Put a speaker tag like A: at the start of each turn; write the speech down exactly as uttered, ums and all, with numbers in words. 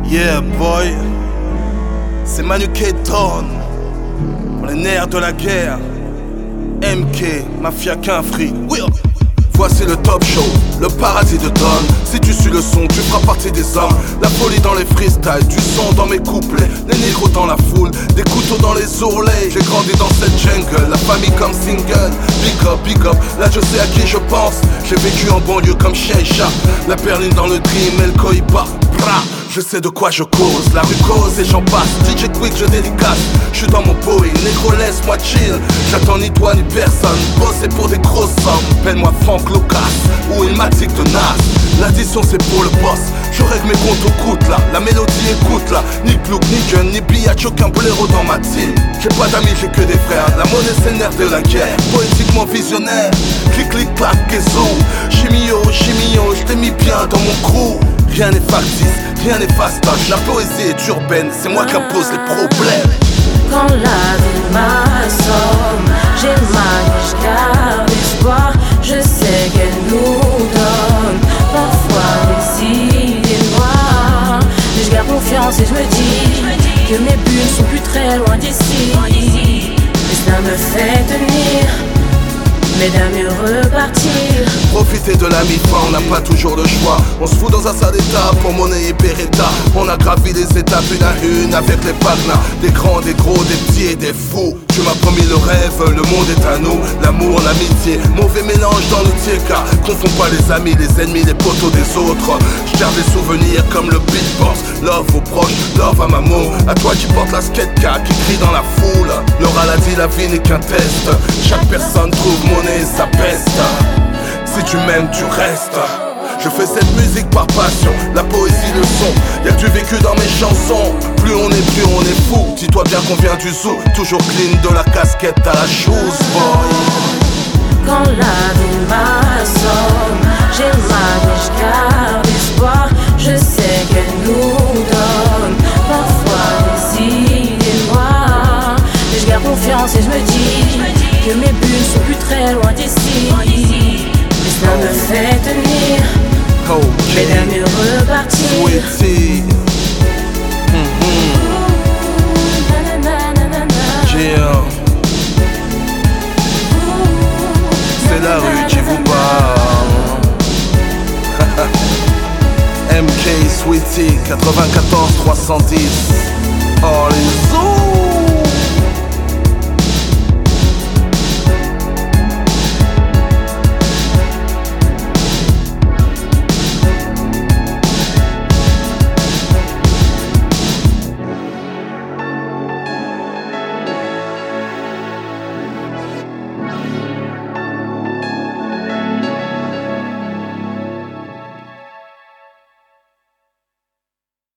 A: Yeah boy, c'est Manu Keton, pour les nerfs de la guerre. M K, Mafia qu'un free. Oui. Voici le top show, le paradis de Don. Si tu suis le son, tu feras partie des hommes. La folie dans les freestyles, du son dans mes couplets. Les négros dans la foule, des couteaux dans les ourlets. J'ai grandi dans cette jungle, la famille comme single. Big up, big up, là je sais à qui je pense. J'ai vécu en banlieue comme chien et chat. La berline dans le dream et le cohiba. Bra, je sais de quoi je cause, la rue cause et j'en passe. D J Quick, je dédicace, je suis dans mon boy. Négro laisse-moi chill, j'attends ni toi ni personne. Bosser pour des grosses sommes, peine-moi Franck Lucas ou Ilmatic de Nas. L'addition c'est pour le boss, je règle mes comptes au coûte là. La mélodie écoute là, ni plouc, ni gun, ni billage, aucun boléro dans ma team. J'ai pas d'amis, j'ai que des frères, la monnaie c'est le nerf de la guerre. Poétiquement visionnaire, clic clic clac et zou. Chimio, chimio, je t'ai mis bien dans mon crew. Rien n'est factice, rien n'est fastoche. La poésie est urbaine, c'est moi qui impose les problèmes.
B: Quand la vie m'assomme, j'ai mal mais je garde espoir. Je sais qu'elle nous donne parfois des idées noires, mais je garde confiance et je me dis que mes buts sont plus très loin d'ici. Et cela me fait tenir, mais d'un mieux repartir.
A: Profiter de la mi-fin, on n'a pas toujours le choix. On se fout dans un sale état pour monnaie et Beretta. On a gravi les étapes une à une avec les pagnas. Des grands, des gros, des petits et des fous. Tu m'as promis le rêve, le monde est à nous. L'amour, l'amitié, mauvais mélange dans le T K. Confonds pas les amis, les ennemis, les poteaux des autres. Je garde des souvenirs comme le beatbox. Love aux proches, love à maman. À toi qui porte la skate cap, qui crie dans la foule. Laura l'a dit, la vie n'est qu'un test. Chaque personne trouve monnaie et sa peste. Si tu m'aimes, tu restes. Je fais cette musique par passion, la poésie, le son. Y'a du vécu dans mes chansons. Plus on est, plus on est fou. Dis-toi bien qu'on vient du zoo. Toujours clean de la casquette à la chose, boy.
B: Quand la vie m'assomme, j'ai mal mais je garde espoir. Je sais qu'elle nous donne parfois des idées noires, mais je garde confiance et je me dis que mes buts sont plus très loin d'ici. Et cela me fait tenir,
A: okay.
B: mais d'un mieux repartir.
A: Sweetie. Mm-hmm. Yeah. C'est la rue qui vous parle. M K Sweetie quatre-vingt-quatorze trois cent dix. Oh les os.